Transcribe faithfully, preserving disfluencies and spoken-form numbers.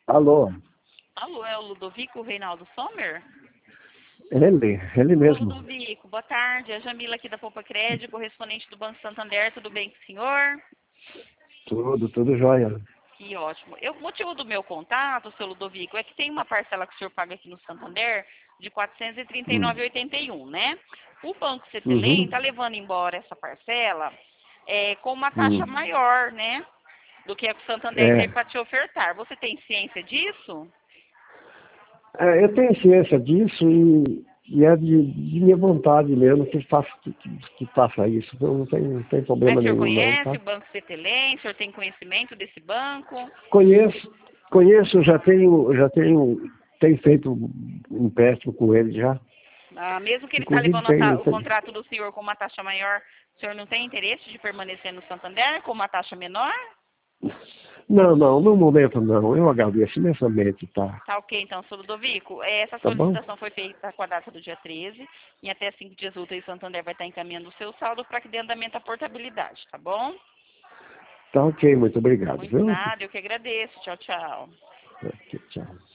Alô, Alô, é o Ludovico Reinaldo Sommer? ele, ele Ô, mesmo. Ludovico, boa tarde. É a Jamila aqui da Poupa Crédito, correspondente do Banco Santander. Tudo bem com o senhor? Tudo, tudo jóia. Que ótimo. Eu, o motivo do meu contato, seu Ludovico, é que tem uma parcela que o senhor paga aqui no Santander de quatrocentos e trinta e nove Hum. reais e oitenta e um, né? O Banco Cetelem Uhum. está levando embora essa parcela é, com uma taxa Hum. maior, né? Do que a que o Santander É, tem para te ofertar. Você tem ciência disso? é, eu tenho ciência disso e, e é de, de minha vontade mesmo que faça, que, que faça isso. Eu não tem, não tem Mas problema o senhor nenhum não, conhece tá? o Banco Cetelem? O senhor tem conhecimento desse banco? Conheço, conheço, já tenho, já tenho, tenho feito um empréstimo com ele já. Ah, mesmo que ele está Inclusive levando a ta- tenho, o tenho- contrato do senhor com uma taxa maior, o senhor não tem interesse de permanecer no Santander com uma taxa menor? Não, não, no momento não. Eu agradeço imensamente, tá? Tá ok, então, seu Ludovico. Eh, Essa Tá bom? solicitação foi feita com a data do dia treze e até cinco dias úteis o Santander vai estar encaminhando o seu saldo para que dê andamento à portabilidade, tá bom? Tá ok, muito obrigado, Muito viu? nada, eu que agradeço. Tchau, tchau. Ok, tchau.